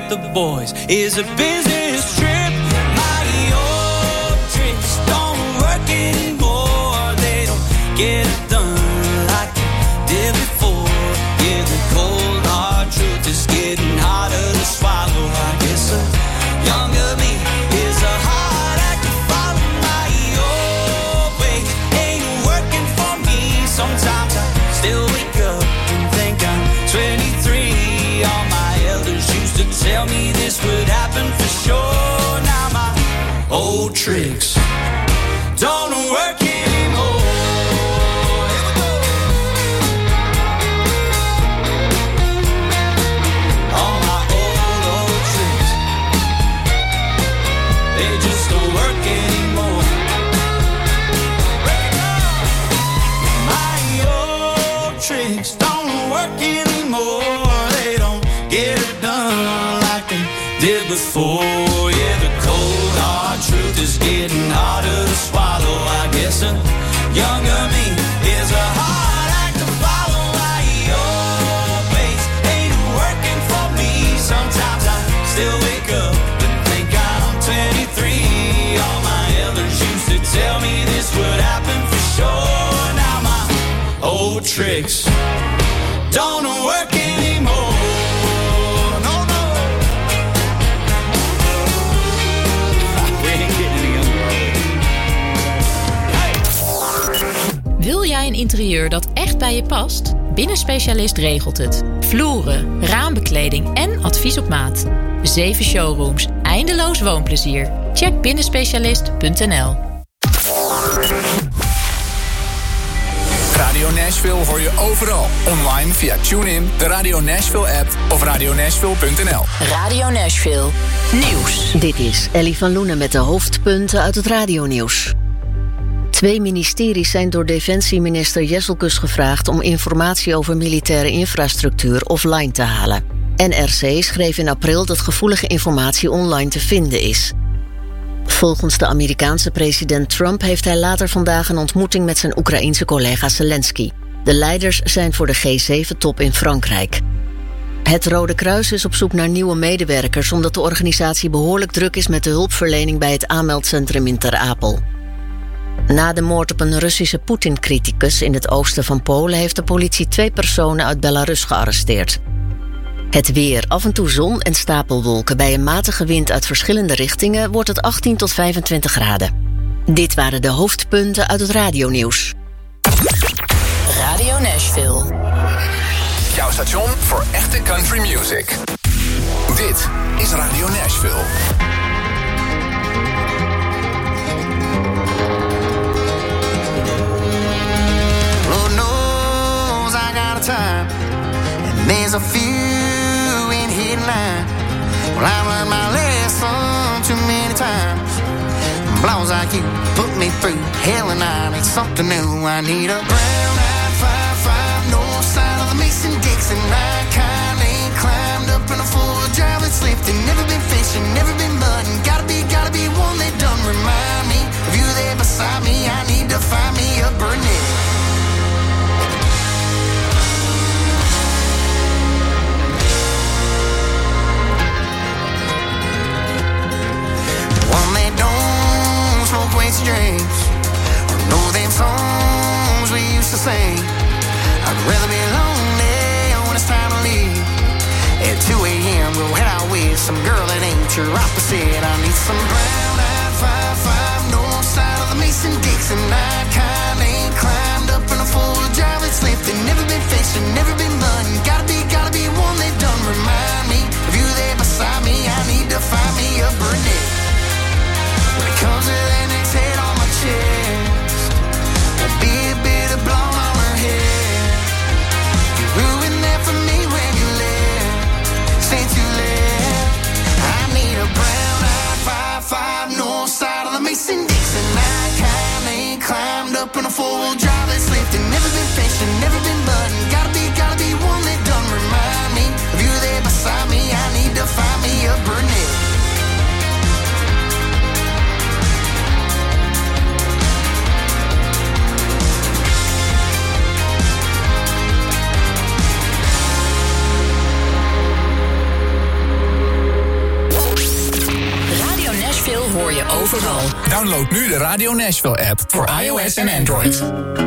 with the boys is a business trip. My old tricks don't work anymore. They don't get it done like they did before. Yeah, the cold hard truth is getting harder to swallow. I guess a younger me is a hard act to follow. My old way ain't working for me. Sometimes I still wake up and think I'm 23. All my elders used to tell me this would happen for sure. Now my old tricks don't work anymore. All my old tricks, they just don't work anymore. My old tricks don't work anymore. They don't get it done like they did before. Yeah, the cold hard truth is getting harder to swallow. I guess a younger me is a hard act to follow. My old ways ain't working for me. Sometimes I still wake up and think I'm 23. All my elders used to tell me this would happen for sure. Now my old tricks don't work anymore. No, no. We ain't getting any younger. Wil jij een interieur dat echt bij je past? Binnenspecialist regelt het. Vloeren, raambekleding en advies op maat. 7 showrooms, eindeloos woonplezier. Check binnenspecialist.nl. Radio Nashville hoor je overal. Online via TuneIn, de Radio Nashville app of radionashville.nl. Radio Nashville. Nieuws. Dit is Ellie van Loenen met de hoofdpunten uit het radionieuws. 2 ministeries zijn door defensieminister Jesselkus gevraagd om informatie over militaire infrastructuur offline te halen. NRC schreef in april dat gevoelige informatie online te vinden is. Volgens de Amerikaanse president Trump heeft hij later vandaag een ontmoeting met zijn Oekraïense collega Zelensky. De leiders zijn voor de G7-top in Frankrijk. Het Rode Kruis is op zoek naar nieuwe medewerkers omdat de organisatie behoorlijk druk is met de hulpverlening bij het aanmeldcentrum in Ter Apel. Na de moord op een Russische Poetin-criticus in het oosten van Polen heeft de politie 2 personen uit Belarus gearresteerd. Het weer, af en toe zon en stapelwolken. Bij een matige wind uit verschillende richtingen wordt het 18 tot 25 graden. Dit waren de hoofdpunten uit het radionieuws. Radio Nashville. Jouw station voor echte country music. Dit is Radio Nashville. Lord knows I got a time, and there's a few in here tonight. Well, I learned my lesson too many times. Blows like you put me through hell, and I need something new. I need a brown eyed 5'5", north side of the Mason-Dixon. I kinda ain't climbed up in a four-wheel drive that's lifting. Never been fishing, never been mudding. Gotta be one that done remind me of you there beside me. I need to find me a Burnett. One that don't smoke wasted drinks or know them songs we used to sing. I'd rather be lonely when it's time to leave. At 2 a.m. go head out with some girl that ain't your opposite. I need some brown-eyed 5'5", north side of the Mason-Dixon. I kinda ain't climbed up in a four-wheel drive that's lifting. Never been fishing, never been mudding. Gotta be one that done remind me of you there beside me. I need to find me a Burnett. When it comes to that next head on my chest, there'll be a bit of blonde on her head. You ruined that for me when you left. Since you left, I need a brown-eyed 5'5", north side of the Mason-Dixon. I kinda ain't climbed up in a four-wheel drive that's lifting. Never been fishing, never been mudding. Gotta be one that done remind me of you there beside me. I need to find me a Burnett. overal. Download nu de Radio Nashville app voor iOS en Android.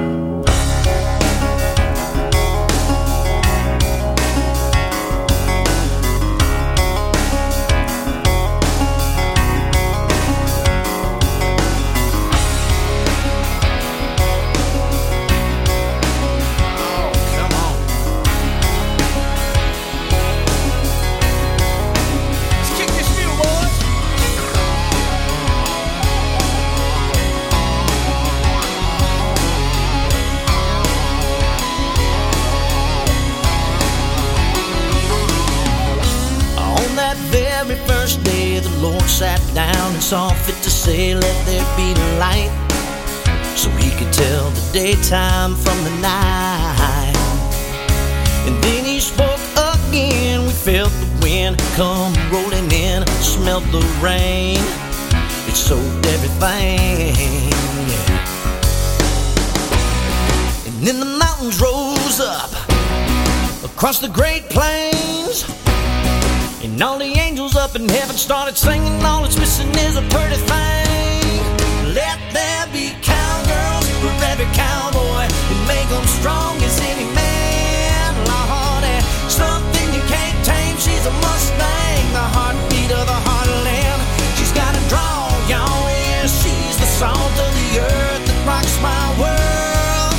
Sat down and saw fit to say, let there be light, so he could tell the daytime from the night. And then he spoke again. We felt the wind come rolling in, smelled the rain, it soaked everything. And then the mountains rose up across the Great Plains, and all the angels up in heaven started singing, all it's missing is a pretty thing. Let there be cowgirls for every cowboy, and make them strong as any man. Lordy, something you can't tame, she's a Mustang, the heartbeat of the heartland. She's got a draw, y'all, yeah, she's the salt of the earth that rocks my world.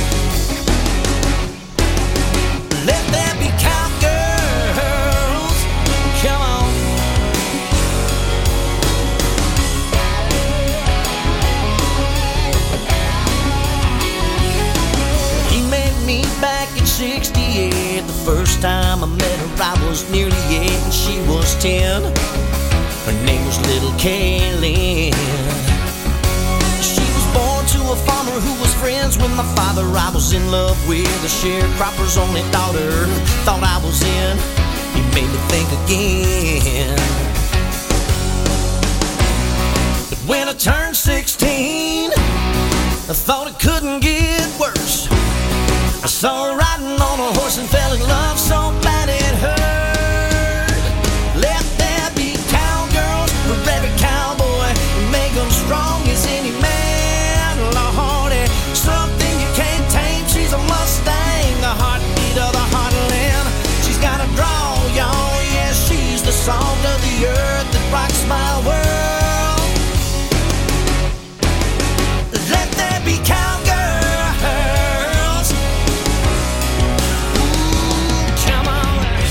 Let there be cowgirls, come on. He met me back in 68. The first time I met her I was nearly 8 and she was 10. Her name was Little Kaylin. She was born to a farmer who was friends with my father. I was in love with a sharecropper's only daughter. Thought I was in, he made me think again. But when I turned 16, I thought it couldn't get worse. I saw her riding on a horse and fell in love so bad it hurt. Let there be cowgirls for every cowboy, and make them strong as any man. Lordy, something you can't tame, she's a Mustang, the heartbeat of the heartland. She's got a draw, y'all, yeah, she's the salt of the earth that rocks my world. Let there be cowgirls. Come on.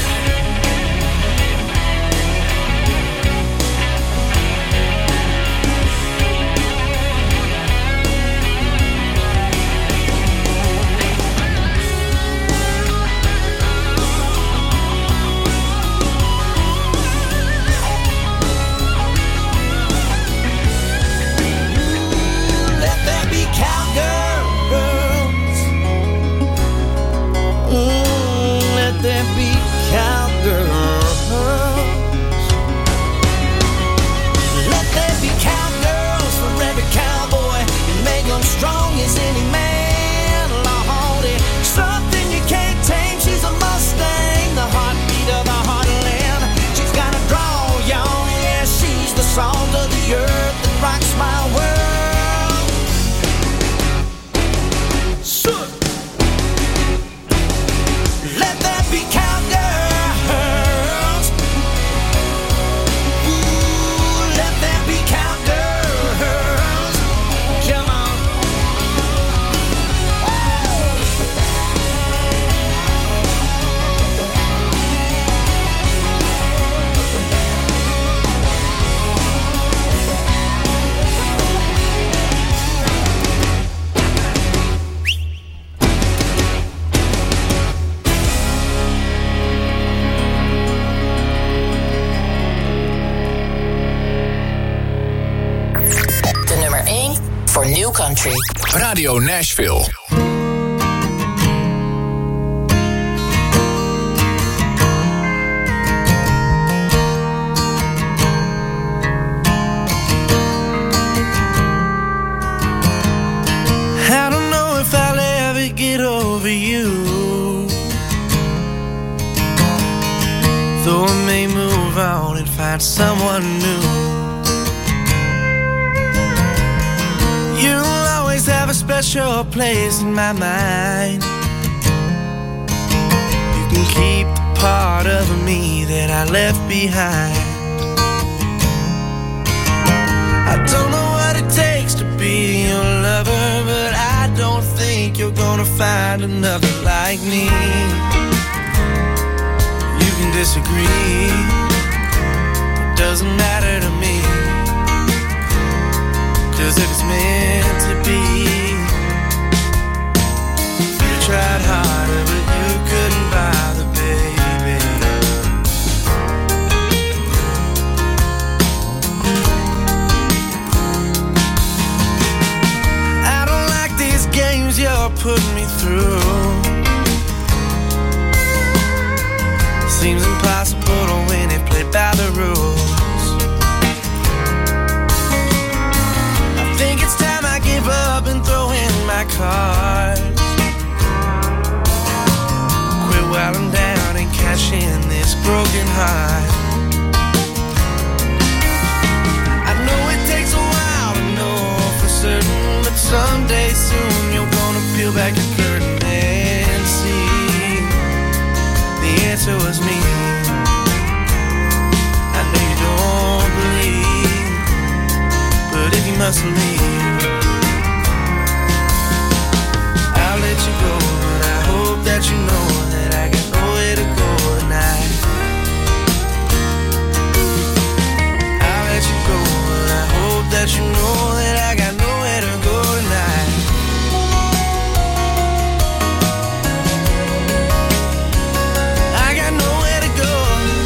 Let there be cowgirls. Let there be cowgirls. Let there be cowgirls for every cowboy, and make them strong as any man. Lordy, something you can't tame, she's a Mustang, the heartbeat of the heartland. She's got a draw, y'all, yeah, she's the salt of the earth that rocks my world. Let there be cowgirls. Ooh, let there be cowgirls. Come on. De nummer 1 voor New Country. Radio Nashville. I don't know if I'll ever get over you, though I may move on and find someone new. have a special place in my mind. You can keep the part of me that I left behind. I don't know what it takes to be your lover, but I don't think you're gonna find another like me. You can disagree, it doesn't matter to me, 'cause if it's meant to be, you tried harder, but you couldn't bother, baby. I don't like these games you're putting me through. Seems impossible to win if played by the rules. I think it's time I give up and throw in my cards. Quit while I'm down and cash in this broken heart. I know it takes a while to know for certain, but someday soon you're gonna peel back the curtain and see the answer was me. I know you don't believe, but if you must leave, I'll let you go, but I hope that you know that I got nowhere to go tonight. I'll let you go, but I hope that you know that I got nowhere to go tonight. I got nowhere to go.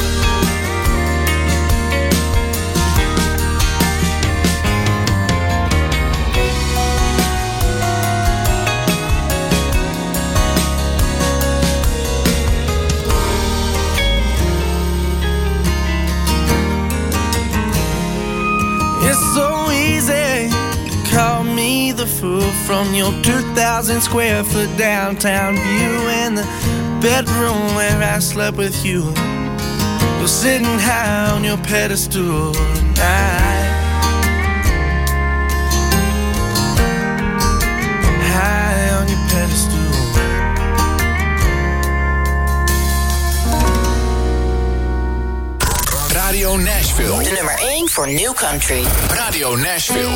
It's so easy to call me the fool from your 2,000 square foot downtown view and the bedroom where I slept with you. You're sitting high on your pedestal tonight. High on your pedestal. Radio Nashville. De nummer 1 voor New Country. Radio Nashville.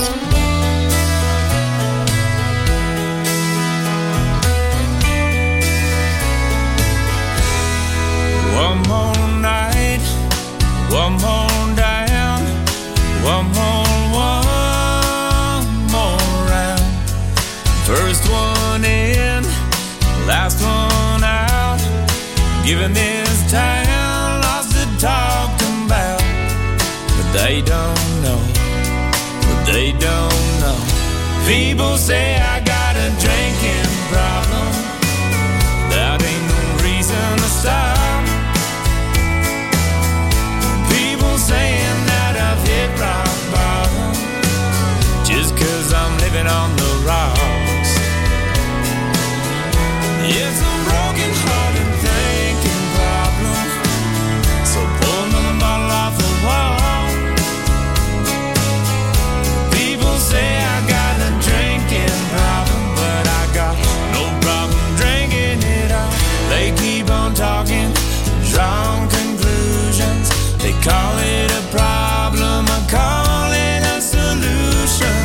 One more night, one more down, one more round. First one in, last one out. Giving this town lots to talk about, but they don't know, but they don't know. People say I got a drinking problem. That ain't no reason to stop. People saying that I've hit rock bottom just 'cause I'm living on the rocks. It's a broken hearted thinking problem, so pull another bottle off the wall. People say I got a drinking problem, but I got no problem drinking it all. They keep on talking, drawing conclusions. They call it a problem, I call it a solution.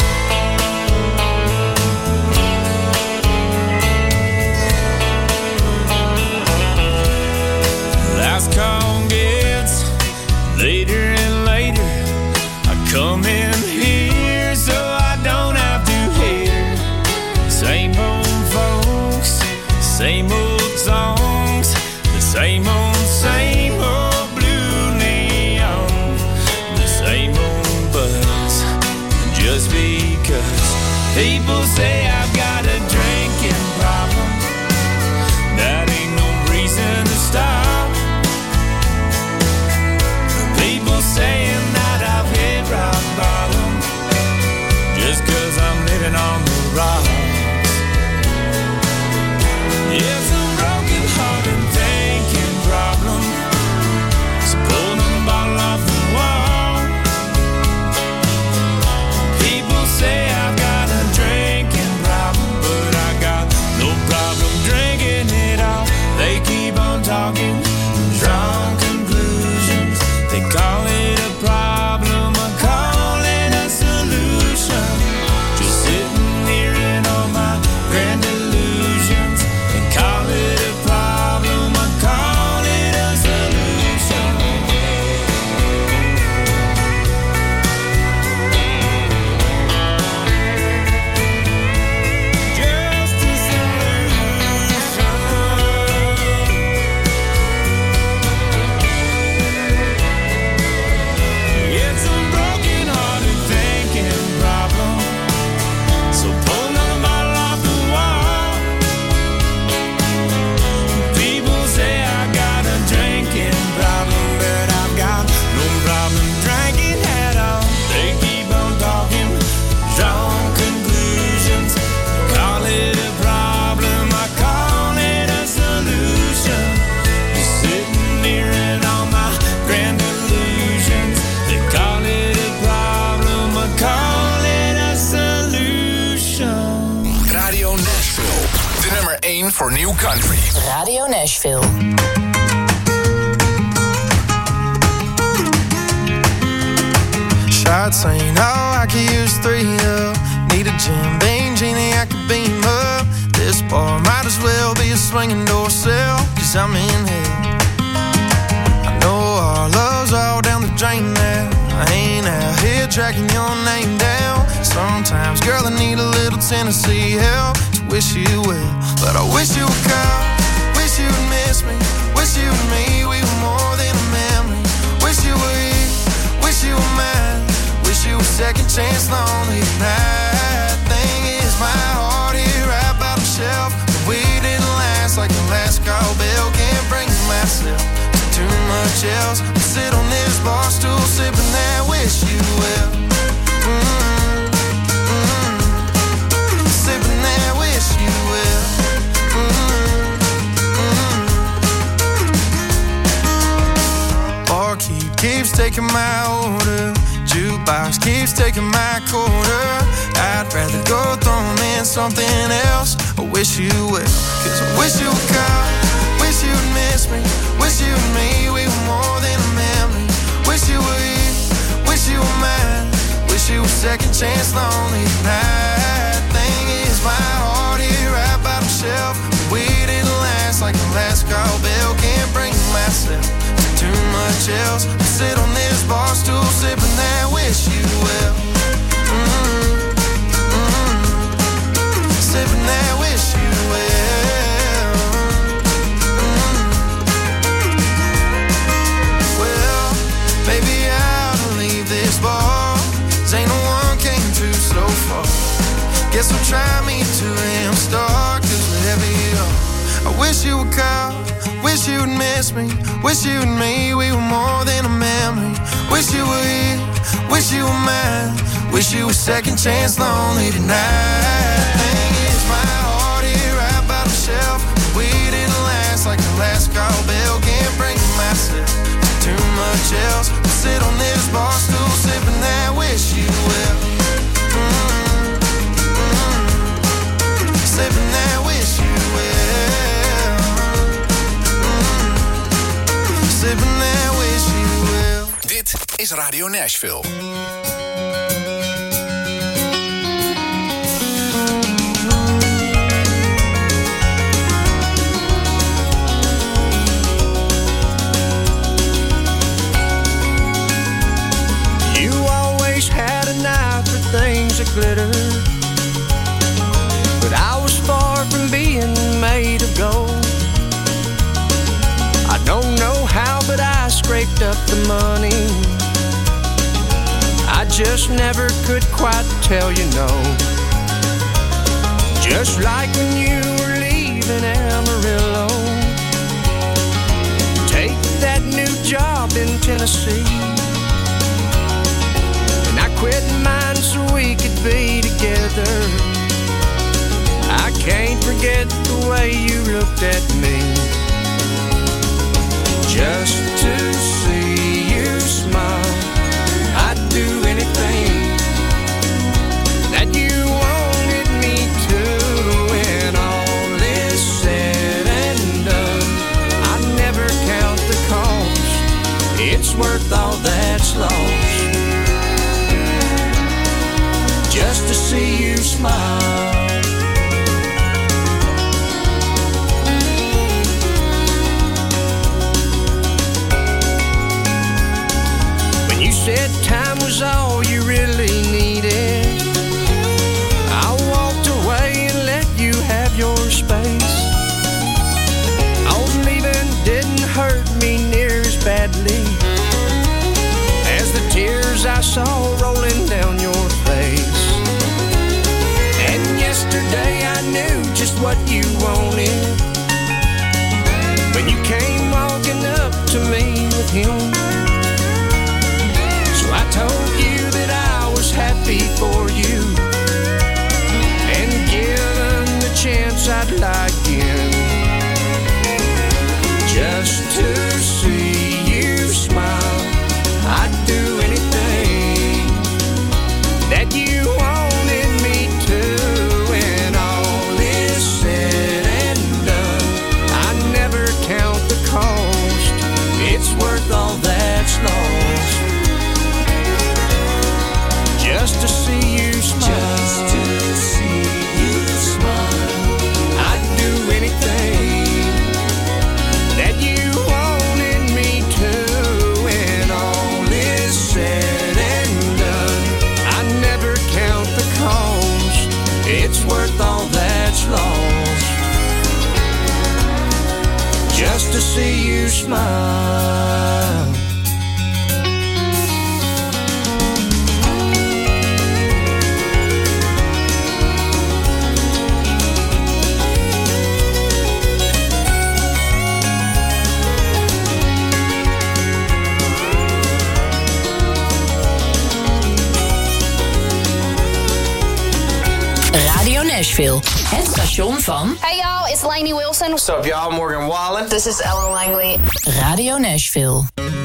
Last call gets later and later. I come in here so I don't have to hear same old folks, same old songs, the same old blue neon, the same old buzz. Just because people say I've got a drinking problem, that ain't no reason to stop. People saying that I've hit rock bottom just 'cause I'm living on the rocks. It's a broken hearted thinking problem, so pull another bottle off the wall. People say I've got a drinking 16 for New Country. Radio Nashville. Shots saying, oh, I could use 3 up. Need a Jim Beam genie, I could beam up. This bar might as well be a swinging door cell, 'cause I'm in hell. I know our love's all down the drain now. I ain't out here tracking your name down. Sometimes, girl, I need a little Tennessee help to wish you well. But I wish you would call, wish you would miss me. Wish you and me, we were more than a memory. Wish you were here, wish you were mine. Wish you were second chance lonely tonight. Thing is, my heart here right by the shelf. But we didn't last like the last call bell. Can't bring myself to too much else. I sit on this bar stool sipping that wish you well. Sipping that wish you well. Barkeep keeps taking my order. Jukebox keeps taking my quarter. I'd rather go throw them in something else. I wish you would, 'cause I wish you would call. Wish you would miss me. Wish you and me, we were more than a memory. Wish you were here, wish you were mine. Wish you were second chance lonely tonight. Thing is, my heart here right by the shelf. We didn't last like the last call bell. Can't bring myself to too much else. I sit on this bar stool sipping that wish you well. Sipping that wish you well. Well, maybe I'll leave this bar. 'Cause ain't no one came through so far. Guess I'll try me to start. 'Cause wherever you are, I wish you would call. Wish you would miss me. Wish you and me, we were more than a memory. Wish you were here, wish you were mine. Wish you were second chance lonely tonight. Thing is, my heart here right by the shelf. We didn't last like the last call bell. Can't bring myself to too much else. I sit on this bar stool sipping that wish you well. Sipping that wish you well. Sipping that wish you well. Dit is Radio Nashville. You always had an eye for things that glitter, but I was far from being made of gold. I don't know how, but I scraped up the money. I just never could quite tell you no. Just like when you were leaving Amarillo, take that new job in Tennessee, and I quit mine so we could be together. I can't forget the way you looked at me. Just to see you smile, I'd do anything that you wanted me to. When all is said and done, I'd never count the cost. It's worth all that's lost, just to see you smile. Said time was all you really needed, I walked away and let you have your space. Oh, leaving didn't hurt me near as badly as the tears I saw rolling down your face. And yesterday I knew just what you wanted when you came walking up to me with him. I told you that I was happy for you, and given the chance I'd like in, just to see you smile. I'd do anything that you wanted me to. When all is said and smile. Radio Nashville, het station van... Hey y'all, it's Lainey Wilson. What's up y'all, Morgan Wallen. This is Ellen Langley. Radio Nashville.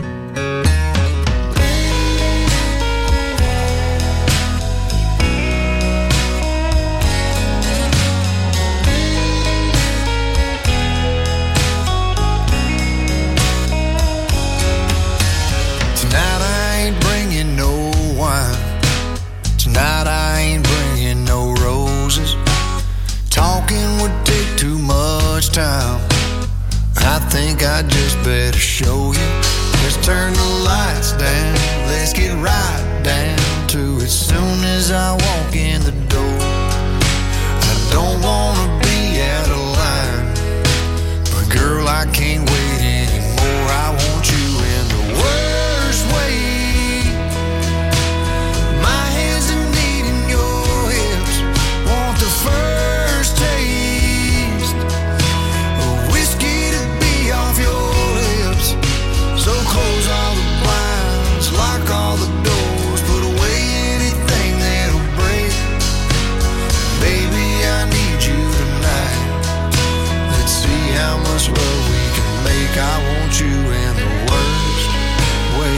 Tonight I ain't bringing no wine. Tonight I ain't bringing no roses. Talking would take too much time. I think I just better show you. Let's turn the lights down. Let's get right down to it. Soon as I walk in the door, I don't wanna be out of line, but girl, I can't wait anymore. I want you in the worst way. My hands are needing your hips. Want the first taste of whiskey to be off your lips. So close all the blinds, lock all the doors, put away anything that'll break. Baby, I need you tonight. Let's see how much love we can make. I want you in the worst way.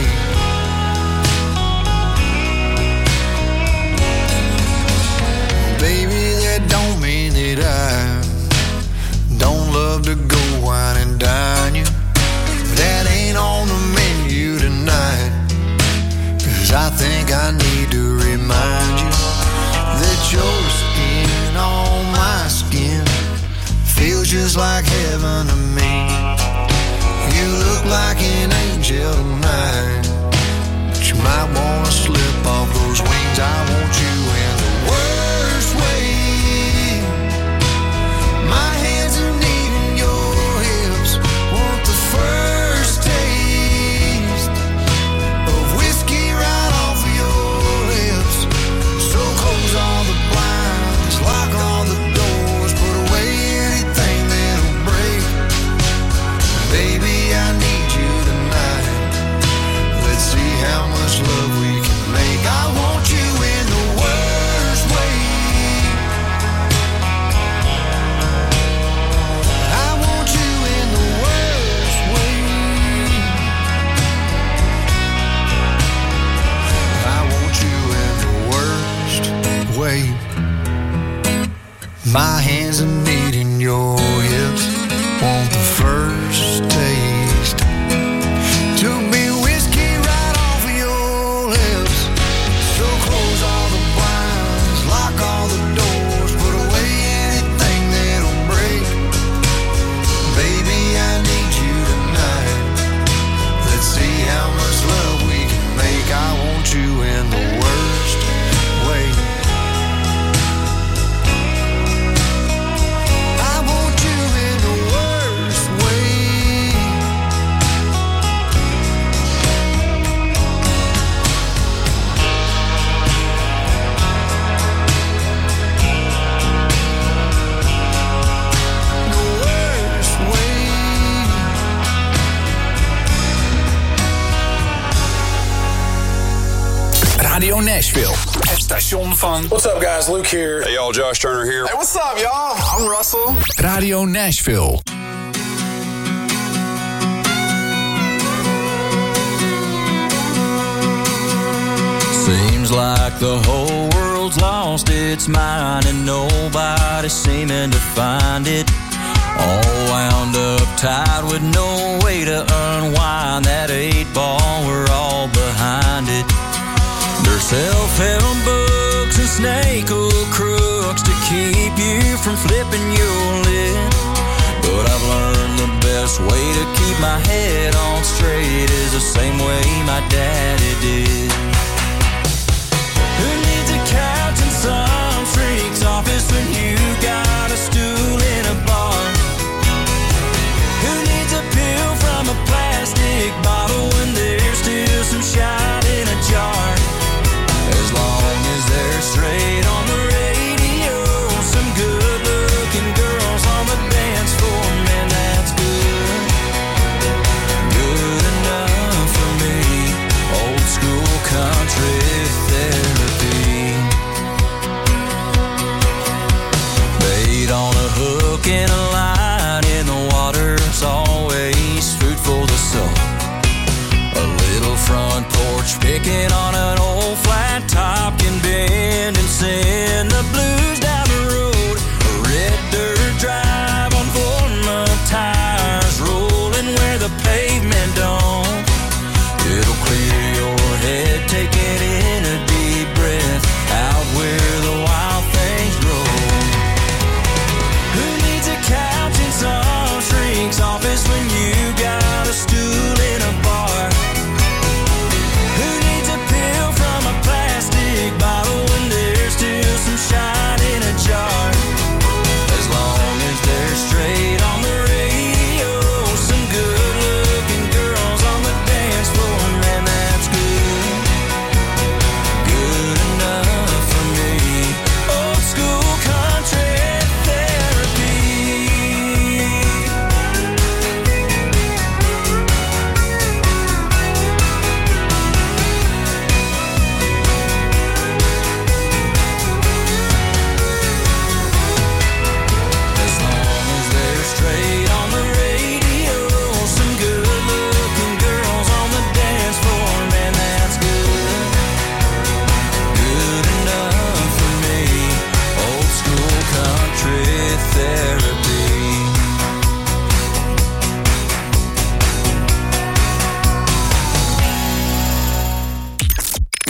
Baby, that don't mean that I don't love to go wine and dine you. That ain't on the menu tonight. 'Cause I think I need to remind you that your skin on my skin feels just like heaven to me. You look like an angel tonight, but you might wanna slip off those wings. I want you in the worst way. My hands are needing your hips. Want the first taste of whiskey right off of your lips. So close all the blinds, lock all the doors, put away anything that'll break. Baby, I need you tonight. Let's see how much love we can make. I want you in the worst way. I want you in the worst way. I want you in the worst way. My hands are needing your hips. Want the first taste to be whiskey right off of your lips. So close all the blinds, lock all the doors, put away anything that'll break. Baby, I need you tonight. Let's see how much love we can make. I want you in the worst way. I want you in the worst way. The worst way. Radio Nashville, het station van... What's up guys, Luke here. Hey y'all, Josh Turner here. Hey, what's up y'all? I'm Russell. Radio Nashville. Seems like the whole world's lost its mind and nobody's seeming to find it. All wound up tight with no way to unwind that 8-ball, we're all behind it. There's self-help books and snake oil crooks to keep you from flipping your lid. But I've learned the best way to keep my head on straight is the same way my daddy did. Who needs a couch in some freak's office when you got a stool in a bar? Who needs a pill from a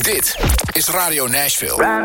Dit is Radio Nashville.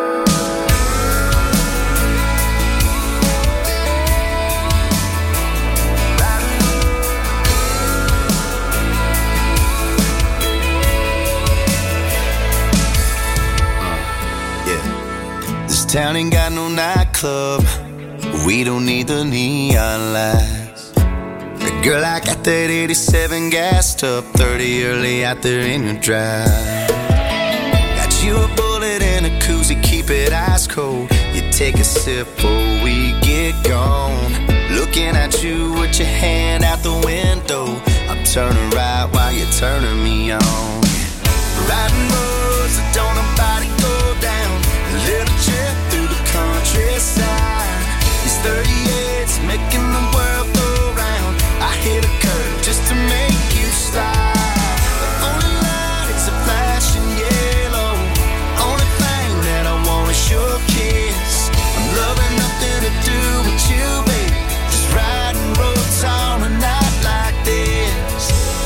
This town ain't got no nightclub. We don't need the neon lights. Girl, I got that 87 gassed up, 30 early out there in your drive. Got you a bullet and a koozie, keep it ice cold. You take a sip before we get gone. Looking at you with your hand out the window. I'm turning right while you're turning me on. Riding roads that don't nobody go down. A little trip through the countryside. These 38's making the world go round. I hit a curve just to make you slide. The only light is a flashing yellow. Only thing that I want is your kiss. I'm loving nothing to do with you, baby. Just riding roads on a night like this.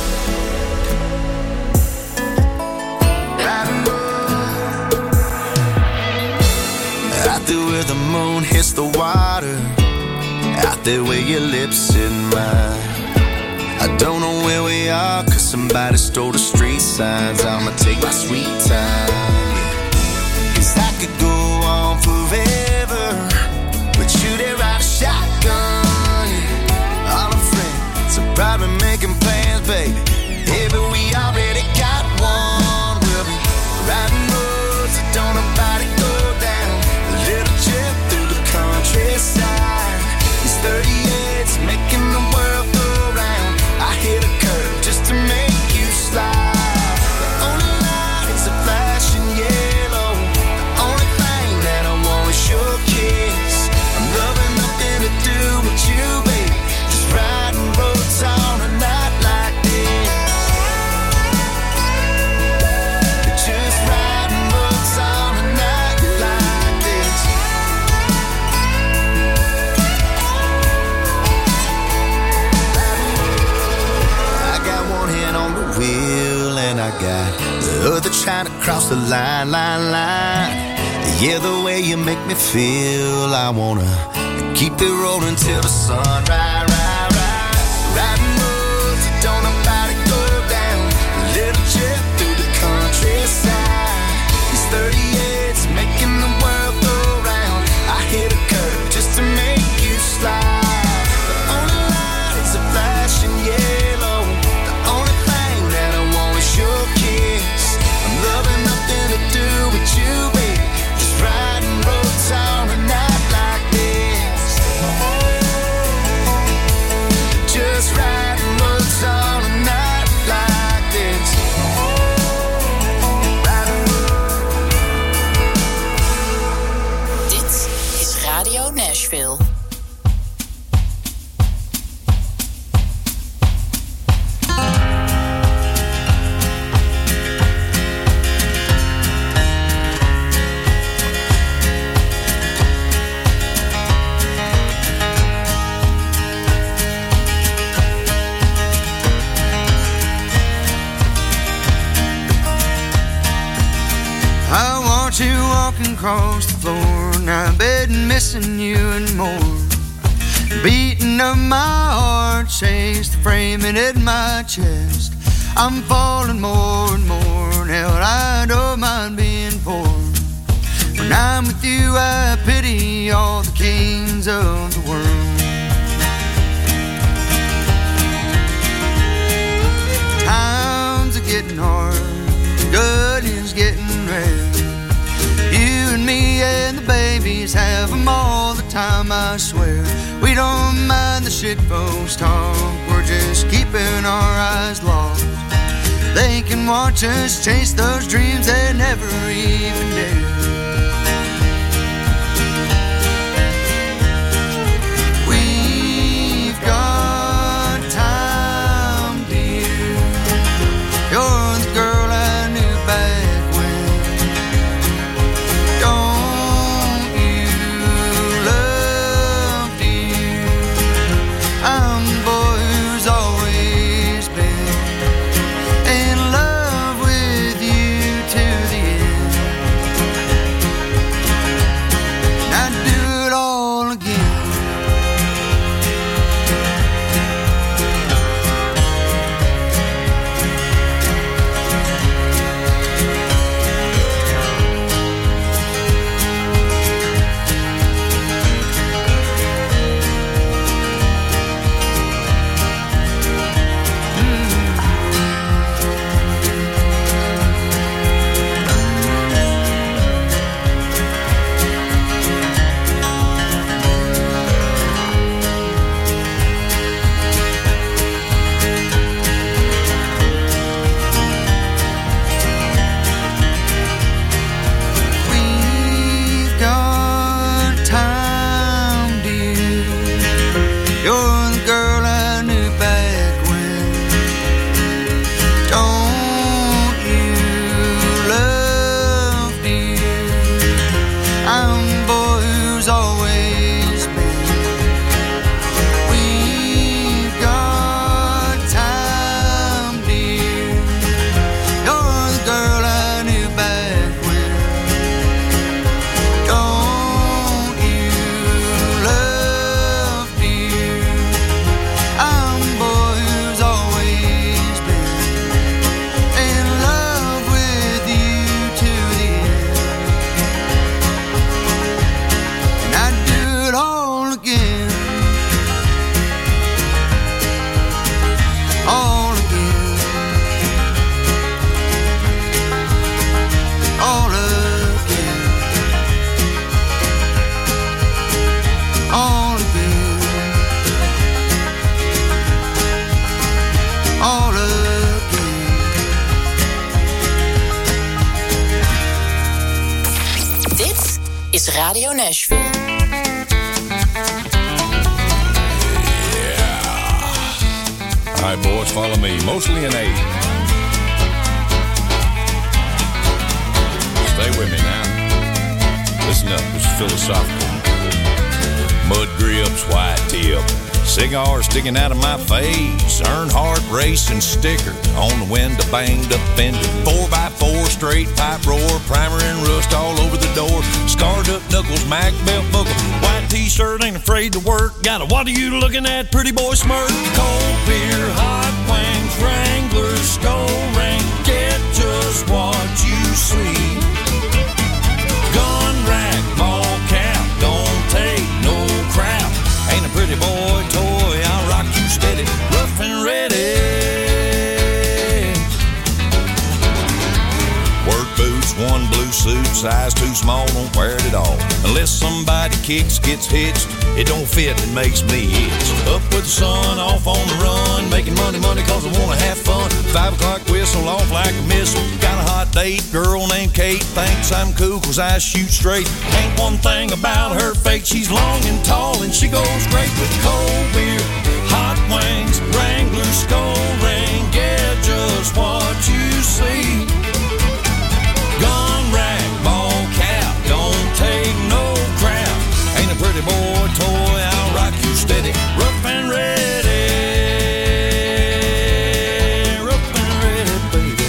Riding roads out there where the moon hits the water. Out there where your lips in mine. I don't know where we are, cause somebody stole the street signs. I'ma take my sweet time, cause I could go on forever, but you there ride a shotgun. All our friends are probably making plans, baby. Yeah, but we already got one. We'll be riding roads that don't nobody go down. A little trip through the countryside. 38's making the world go round. I hit a curve just to make you slide. The only light is a flashing yellow. The only thing that I want is your kiss. I'm loving nothing to do with you, baby. Just riding roads on a night like this. Just riding roads on a night like this. On the wheel and I got the other trying to cross the line. Yeah, the way you make me feel, I wanna keep it rolling till the sun rise. Riding roads that don't nobody go down. A little trip through the countryside. These 38's making the world go round. I hit a curve just to make you slide. The only light is a flashing yellow. Your kiss. I'm loving nothing to do with you, baby. Just riding roads on a night like this. Just riding roads on a night like this. Dit is Radio Nashville. You walking across the floor, now betting missing you and more. Beating up my heart, chase the framing in my chest. I'm falling more and more now. I don't mind being poor. When I'm with you, I pity all the kings of the world. Times are getting hard, the good is getting red. You and me and the babies have them all the time, I swear. We don't mind the shit folks talk, we're just keeping our eyes lost. They can watch us chase those dreams they never even dared. We've got time, dear. You're the girl I knew back when. Don't you love, dear? I'm the boy who's always been in love with you to the end. is Radio Nashville. All right, boys, follow me. Mostly an A. Stay with me now. Listen up, it's philosophical. Mud grips, white tip. Cigar sticking out of my face. Earnhardt racing sticker on the window, banged up fender. 4x4 straight pipe roar. Primer and rust all over the door. Scarred up knuckles, Mac belt buckle. White t-shirt, ain't afraid to work. Got a what are you looking at, pretty boy smirk. Cold beer, hot wings, Wrangler, skull ring. Get just what you see. Gun rack, ball cap, don't take no crap. Ain't a pretty boy toy, I'll rock you steady, rough and ready. Work boots, one blue suit, size too small, don't wear it at all. Unless somebody kicks, gets hitched, it don't fit, it makes me itch. Up with the sun, off on the run, making money cause I wanna have fun. 5 o'clock whistle, off like a missile. Got a hot date, girl named Kate, thinks I'm cool cause I shoot straight. Ain't one thing about her fate, she's long and tall and she goes great with cold beer, hot wings, Wrangler, skull ring. Get just what you see. Gun rack, ball cap, don't take no crap. Ain't a pretty boy toy, I'll rock you steady, rough and ready. Rough and ready, baby.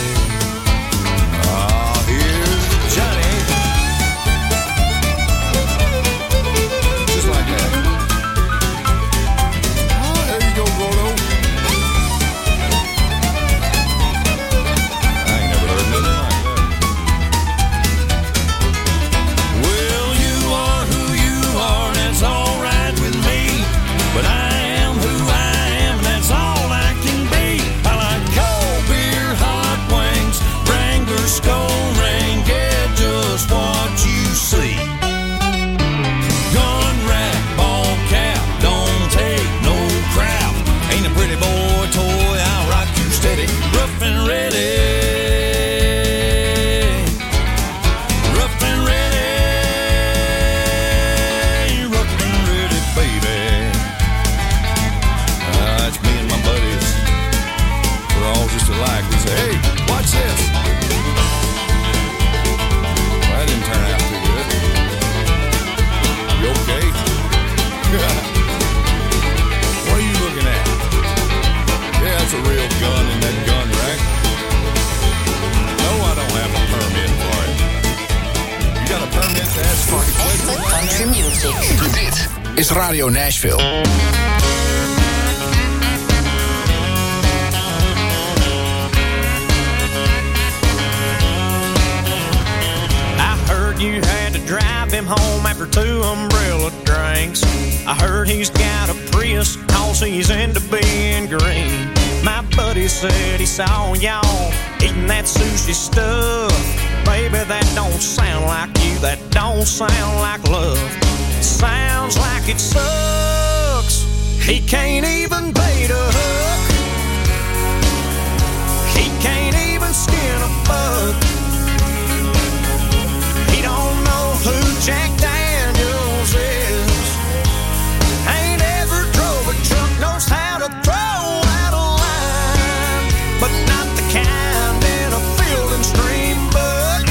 Here's Johnny. Just like that. There you go, Gordo. I ain't never heard nothing like that. Well, you are who you are, and that's all right with me. But I am who I am, and that's all I can be. I like cold beer, hot wings, Wrangler, skull ring. Get just what you see. Gun rack, ball cap, don't take no crap. Ain't a pretty boy toy, I'll rock you steady, rough and ready. Rough and ready. Rough and ready, baby. It's me and my buddies. We're all just alike. We say, hey, watch this. Well, that didn't turn out too good. You okay? What are you looking at? Yeah, that's a real gun in that gun rack. No, I don't have a permit for it. You got a permit to ask for Echte country music. Dit is Radio Nashville. I heard you had to drive him home after 2 umbrella drinks. I heard he's got a Prius cause he's into being green. My buddy said he saw y'all eating that sushi stuff. Baby, that don't sound like you, that don't sound like love. Sounds like it sucks. He can't even bait a hook. He can't even skin a bug. He don't know who Jack Daniels is. Ain't ever drove a truck, knows how to throw out a line, but not the kind in a field and stream book.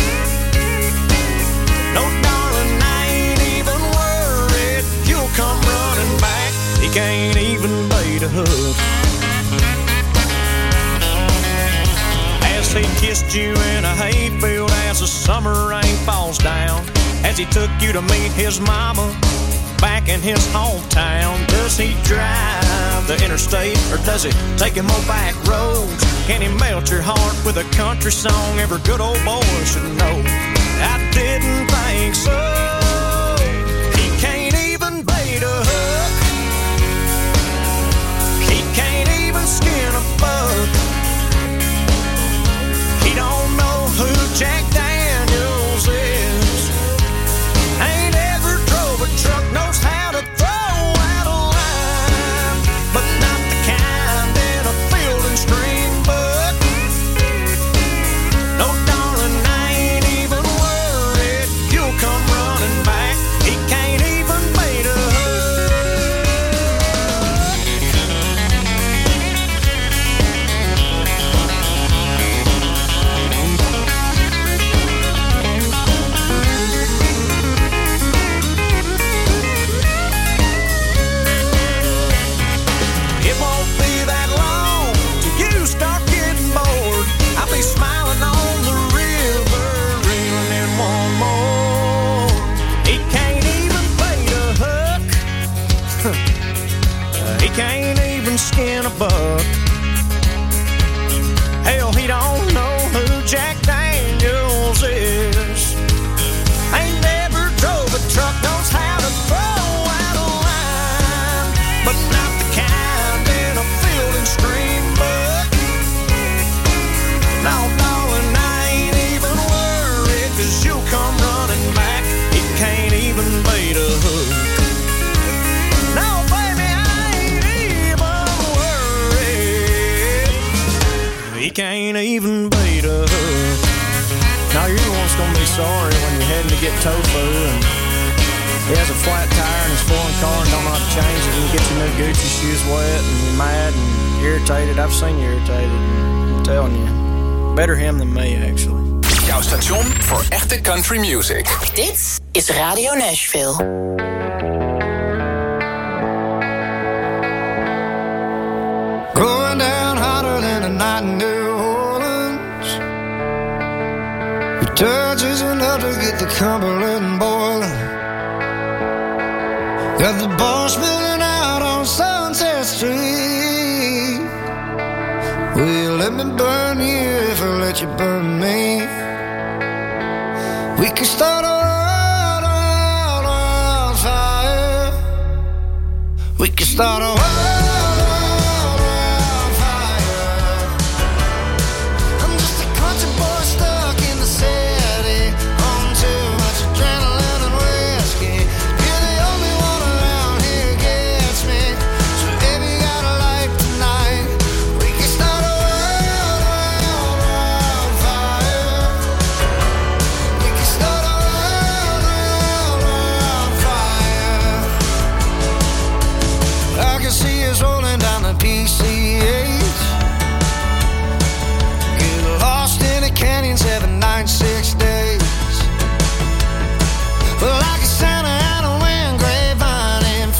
No, darling, I ain't even worried. You'll come running back. He can't even bait a hook. As he kissed you in a hayfield as the summer rain falls down, as he took you to meet his mama back in his hometown. Does he drive the interstate or does he take him on back roads? Can he melt your heart with a country song every good old boy should know? I didn't think so. He can't even bait a hook. He can't even skin a bug. He don't know who Jack Daniels is. Ain't ever drove a truck, knows how to throw out a line, but not the kind in a field and stream book. No, darling, I ain't 'cause you'll come running back. He can't even bait a hook. No, baby, I ain't even worried. He can't even bait a hook. Now you're the one's gonna be sorry when you're heading to get tofu and he has a flat tire in his foreign car and don't know how to change it, and you get your new Gucci shoes wet and you're mad and irritated. I've seen you irritated. I'm telling you. Better him than me, actually. Jouw station voor echte country music. Dit is Radio Nashville. Going down hotter than a night in New Orleans. Your touch is enough to get the Cumberland boiling. Got the bar spilling out on Sunset Street. Will you let me burn you if I let you burn me? We can start a wild, wild, wild fire. We can start a wild, wild, wild fire. I'm just a country boy stuck in the city on too much adrenaline and whiskey. You're the only one around here who gets me. So if you got a light tonight, we can start a wild, wild, wild fire. We can start a wild, wild, wild fire. I can see us rolling down the PCH. Get lost in a canyon 7 nights, 6 days. Like a Santa Ana wind, grapevine and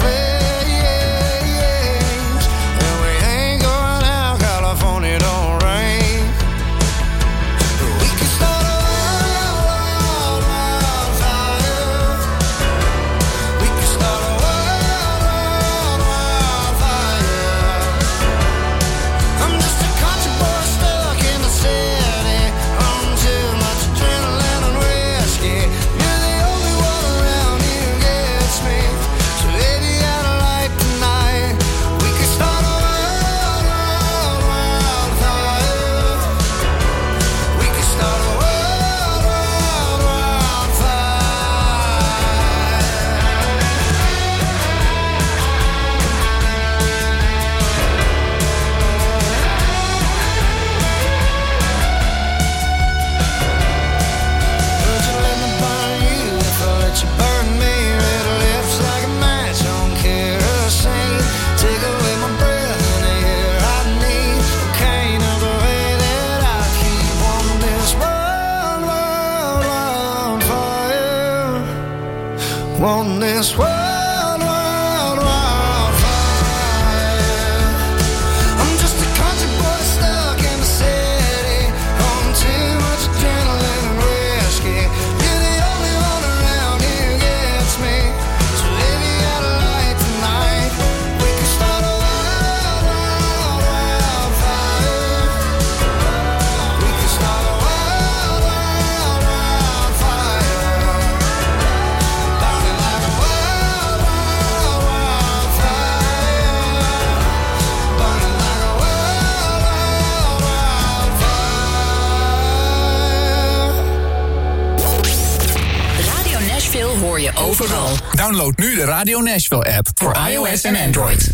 flames. And we ain't going out, California don't rain. We can start a wild, wild, wild fire. We can start a wild, wild, wild fire. I'm just a country boy stuck in the city on too much adrenaline and whiskey. You're the only one around here who gets me. So if you got a light tonight, we can start a wild, wild, wild fire. We can start a wild, wild, wild fire. Would you let me burn you if I let you burn me? Red lips like a match on kerosene. Take away my breath in the air I need. Cocaine of the way that I keep wanting this wild, wild, wild fire. Want this wild, wild, wild fire. I'm just a country boy stuck in the city on too much adrenaline and whiskey. You're the only one around here who gets me. So if you got a light tonight, we can start a wild, wild, wild fire. We can start a wild, wild, wild fire. Burning like a wild, wild, wild fire. Burning like a wild, wild, wild fire. Radio Nashville hoor je overal. Download nu de Radio Nashville app Voor iOS en Android.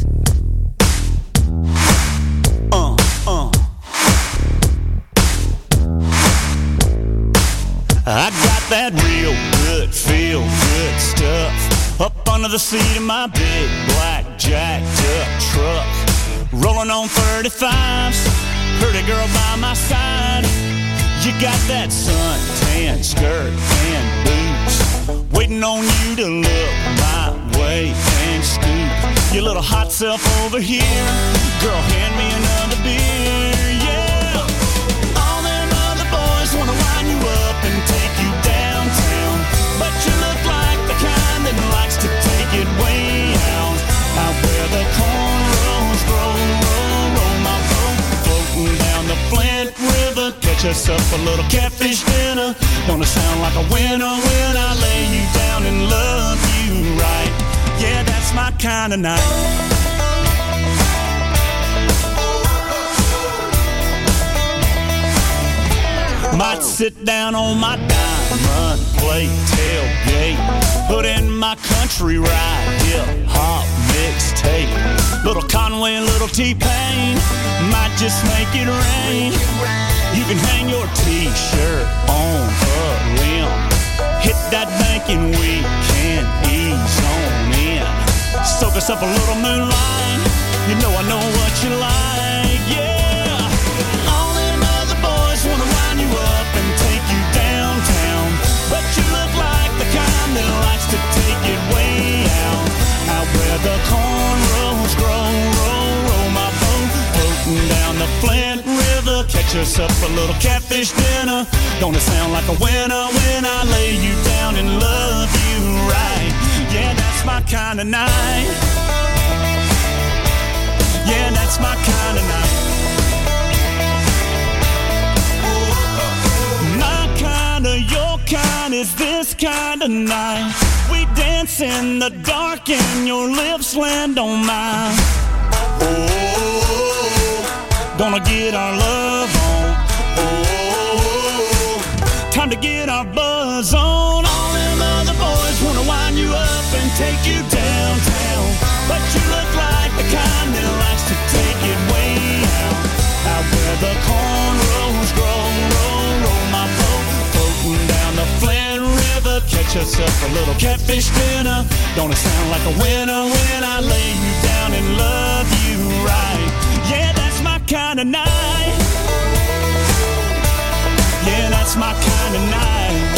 I got that real good, feel good stuff up under the seat of my big black jacked up truck. Rolling on 35s, pretty girl by my side. You got that suntan skirt and boots, waiting on you to look my way and scoop your little hot self over here. Girl, hand me another beer, yeah. All them other boys wanna line you up and take you downtown, but you look like the kind that likes to take it way out. Out where the cornrows roll, roll, roll my boat, floating down the Flint River. Catch us up a little catfish dinner. Gonna sound like a winner when I lay you down and love you right. Yeah, that's my kind of night. Might sit down on my diamond plate, tailgate. Put in my country ride, hip-hop mixtape. Little Conway and little T-Pain might just make it rain. You can hang your T-shirt on a limb. Hit that bank and we can ease on in. Soak us up a little moonlight. You know I know what you like, yeah. All them other boys wanna wind you up and take you downtown, but you look like the kind that likes to take it way out. Out where the cornrows grow, roll my boat, floating down the Flint River. Catch us up a little catfish dinner. Gonna sound like a winner when I lay you down and love you right. Yeah, that's my kind of night. Yeah, that's my kind of night. My kind of, your kind is this kind of night. We dance in the dark and your lips land on mine. Oh, gonna get our love on. Oh, time to get our buzz on. All them other boys wanna wind you up and take you downtown, but you look like the kind that likes to take it way out. Out where the cornrows grow, roll my boat, floating down the Flint River. Catch us up a little catfish dinner. Gonna sound like a winner when I lay you down and love you right. Yeah, that's my kind of night. Yeah, that's my kind of night.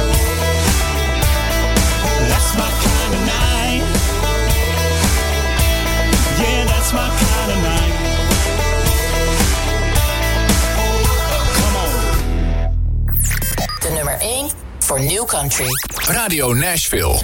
That's my kind of night. Yeah, that's my kind of night. Come on. De nummer 1 voor New Country. Radio Nashville.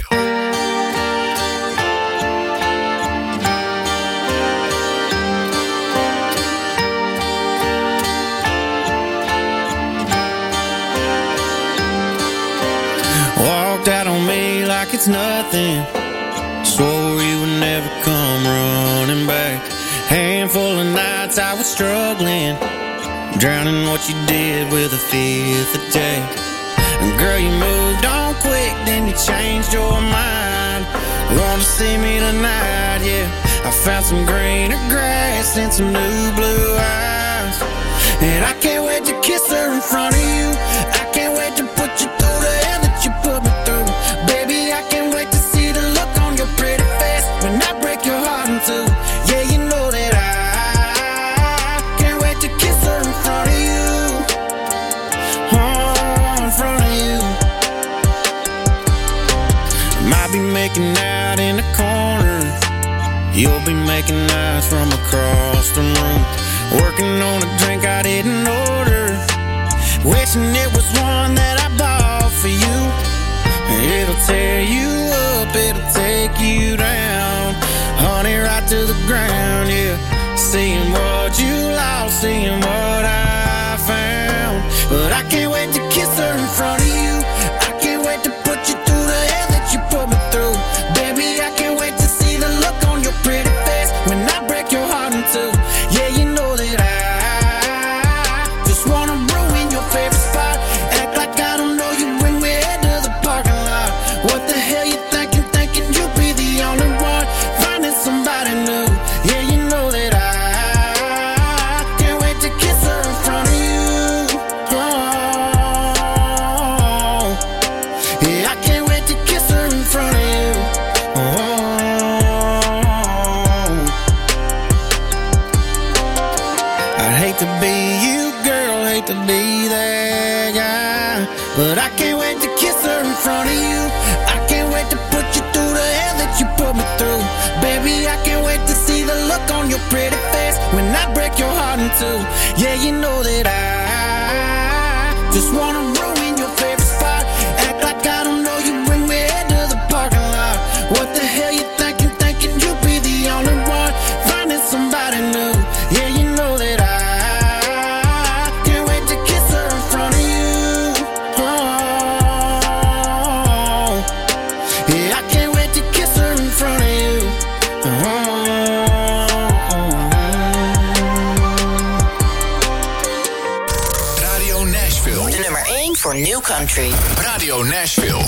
Walked out on me like it's nothing. Swore you would never come running back. Handful of nights I was struggling, drowning what you did with a fifth a day. And girl, you moved on quick, then you changed your mind. Want to see me tonight, yeah. I found some greener grass and some new blue eyes. And I can't wait to kiss her in front of you. I can't wait to put you through the hell that you put me through. Baby, I can't wait to see the look on your pretty face when I break your heart in two. Yeah, you know that I can't wait to kiss her in front of you. Oh, in front of you. Might be making out in the corner. You'll be making eyes from across the room. Working on a drink I didn't order, wishing it was one that I bought for you. It'll tear you up, it'll take you down, honey, right to the ground, yeah. Seeing what you lost, seeing what I found. But I can't wait to kiss her in front of you. I can't wait to put you through the hell that you put me through. Baby, I can't wait to see the look on your pretty face when I break your heart in two. Yeah, you know that I just wanna ruin your favorite spot. Act like I don't know you, bring me head to the parking lot. What the hell you thinking, thinking you'll be the only one, finding somebody new. Yeah, you know that I can't wait to kiss her in front of you. Oh, yeah, I can't wait to kiss her in front of you. Oh, I'd hate to be you, girl, hate to be that guy, but I can't wait to kiss her in front of you. I can't wait to put you through the hell that you put me through. Baby, I can't wait to see the look on your pretty face when I break your heart in two. Yeah, you know that I just wanna ruin your favorite spot. Act like I don't know you, bring me head to the parking lot. What the hell you thinking, thinking you'll be the only one, finding somebody new. Yeah, you know that I can't wait to kiss her in front of you. Oh, yeah, I can't wait to kiss her in front of you. Oh. Radio Nashville. De nummer 1 Country. Radio Nashville.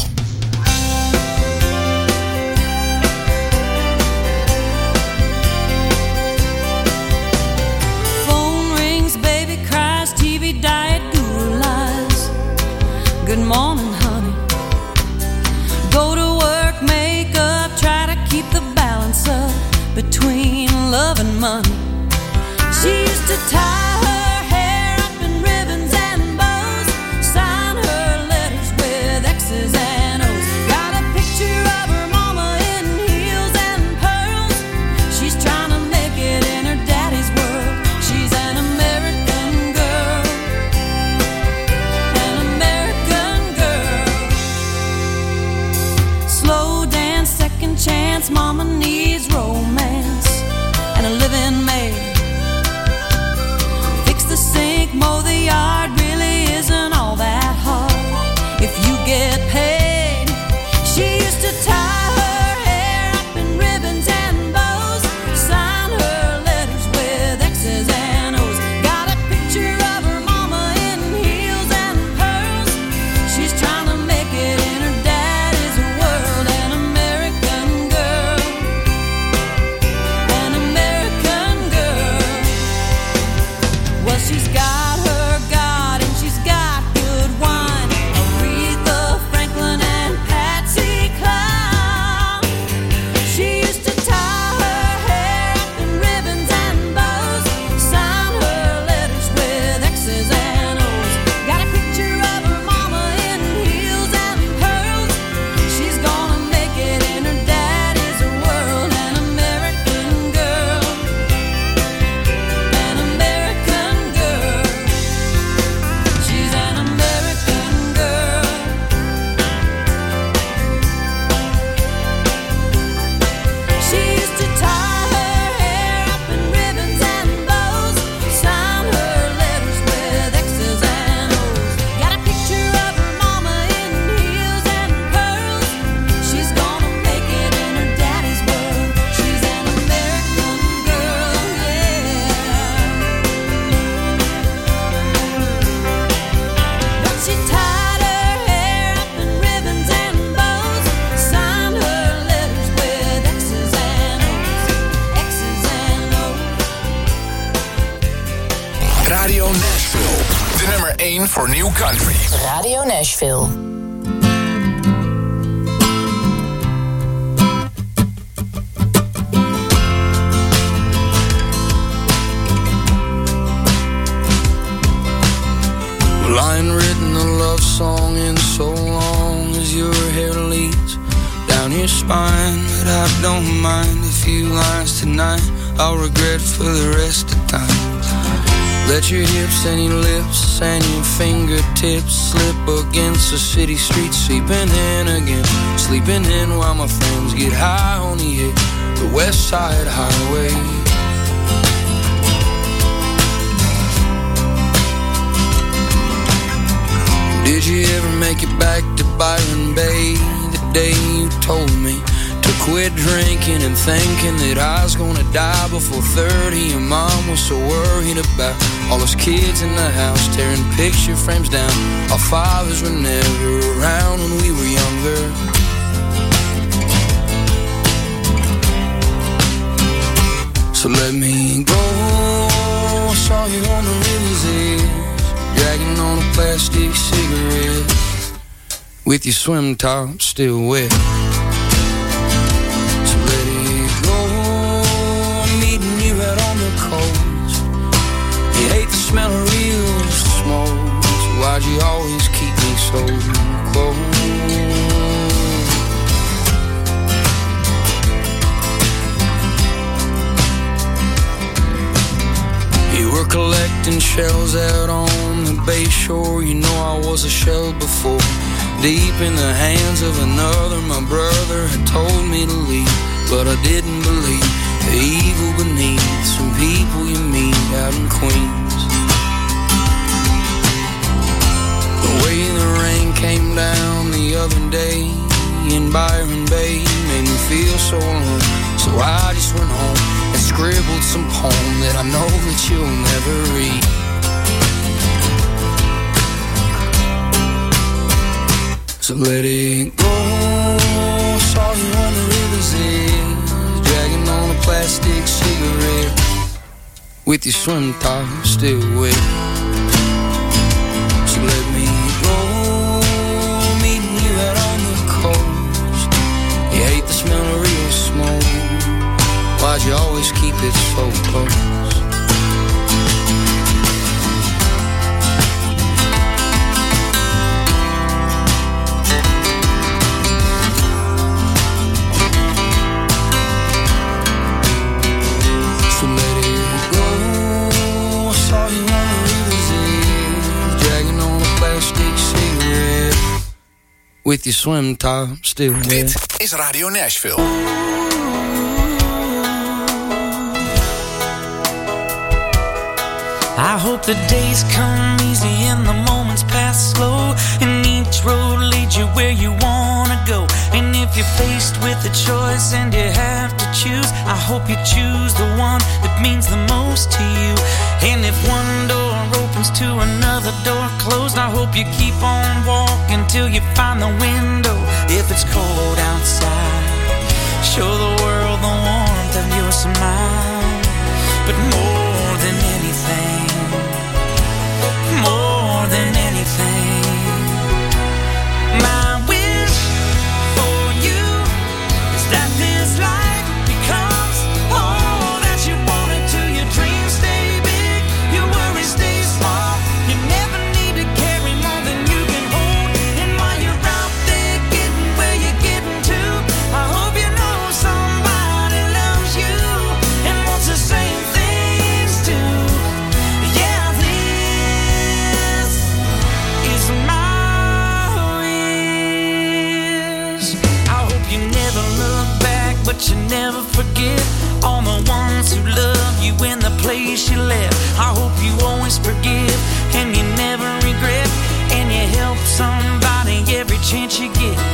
Phone rings, baby cries, TV diet, Google lies. Good morning, honey. Go to work, make up, try to keep the balance up between love and money. She used to tie her hair up in ribbons and bows, sign her letters with X's and O's. Got a picture of her mama in heels and pearls. She's trying to make it in her daddy's world. She's an American girl, an American girl. Slow dance, second chance, mama needs romance and a living maid. The sink, mow the yard, really isn't all that hard if you get paid. She used to tie her hair up in ribbons and bows, sign her letters with X's and O's. Got a picture of her mama in heels and pearls. She's trying to make it in her daddy's world. An American girl, an American girl. Well, she's got her God and she's got good wine. Aretha Franklin and Patsy Cline. She used to tie her hair up in ribbons and bows, sign her letters with X's and O's. Got a picture of her mama in heels and pearls. She's gonna make it in her daddy's world. An American girl, an American girl. She's an American girl. She used to tie her hair up in ribbons and bows, sign her letters with X's and O's. Got a picture of her mama in heels and pearls. She's gonna make it in her daddy's world. She's an American girl, But she tied her hair up in ribbons and bows, signed her letters with X's and O's, X's and O's. Radio Nashville. De nummer 1 voor New Country. Radio Nashville. Well, I ain't written a love song in so long as your hair leads down your spine, but I don't mind a few lines tonight I'll regret for the rest of time. Let your hips and your lips and your fingertips slip against the city streets, sleeping in again, sleeping in while my friends get high on the West Side Highway. Did you ever make it back to Byron Bay the day you told me to quit drinking and thinking that I was gonna die before 30? Your mom was so worried about all those kids in the house tearing picture frames down. Our fathers were never around when we were younger. So let me go. I saw you on the river's edge, dragging on a plastic cigarette, with your swim top still wet. So let it go. I'm meeting you out on the coast. You hate the smell of real smoke, so why'd you always keep me so close? You were collecting shells out on the bay shore. You know I was a shell before, deep in the hands of another. My brother had told me to leave, but I didn't believe the evil beneath some people you meet out in Queens. The way the rain came down the other day in Byron Bay made me feel so alone. So I just went home and scribbled some poem that I know that you'll never read. So let it go. Saw you on the river's edge, dragging on a plastic cigarette, with your swim top still wet. So let me go, meeting you out on the coast. You hate the smell of real smoke, why'd you always keep it so close? With your swim top still wet. Dit is Radio Nashville. I hope the days come easy and the moments pass slow, and each road leads you where you wanna go. And if you're faced with a choice and you have to choose, I hope you choose the one that means the most to you. And if one door opens to another door closed, I hope you keep on walking till you find the window. If it's cold outside, show the world the warmth of your smile. But more than anything, more than anything, my wish for you is that this life becomes all that you want it to. Your dreams stay big, your worries stay small. You never need to carry more than you can hold. And while you're out there getting where you're getting to, I hope you know somebody loves you and wants the same things too. Yeah, this is my wish. I hope you never look back, but you never forget all the ones who love you in the place you left. I hope you always forgive and you never regret, and you help somebody every chance you get.